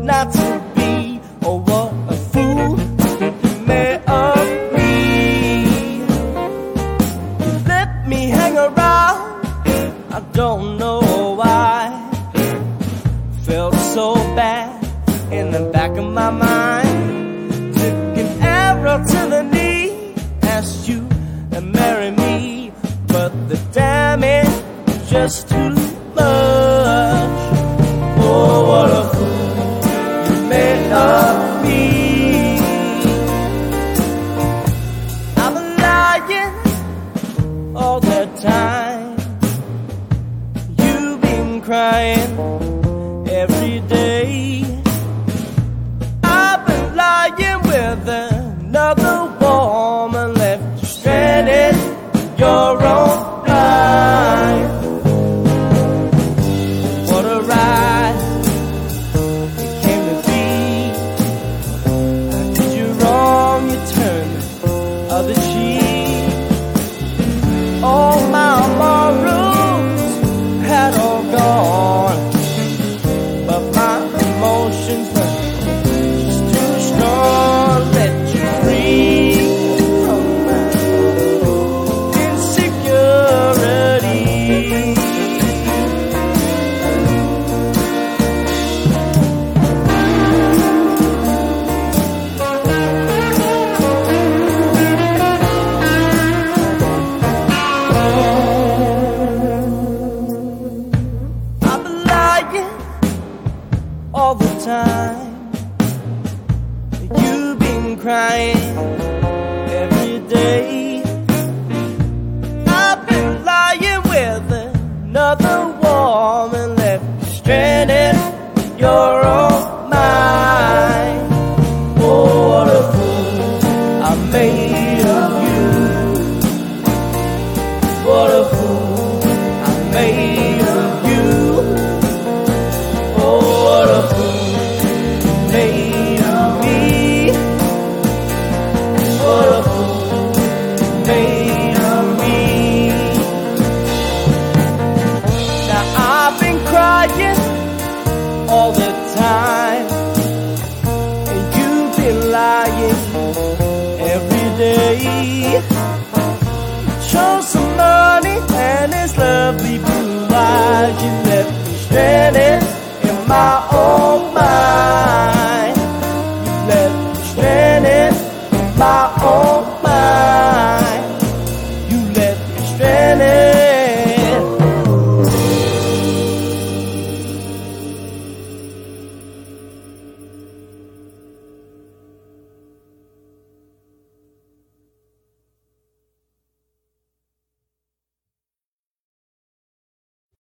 not to be. Oh, what a fool you made of me. Let me hang around, I don't know why. Felt so bad in the back of my mind. Took an arrow to the knee, asked you to marry me, but the damage was just too much. Oh, what a fool you made of me. I've been lying all the time. You've been crying every day. I've been lying with another woman, left you stranded in your own life. What a ride it came to be. I did you wrong, you turned the other cheek. All my morals had all gone, but my emotions were just too strong. Let you free from my insecurity. I've been lying all the time. You've been crying every day. I've been lying with another woman, left you stranded in your own mind. Oh, what a fool I made of you. What a fool I made of you. Oh, what a fool made of me. What a fool made of me. Now I've been crying all the time, and you've been lying every day. Show some money and his lovely blue eyes. You left me stranded in my own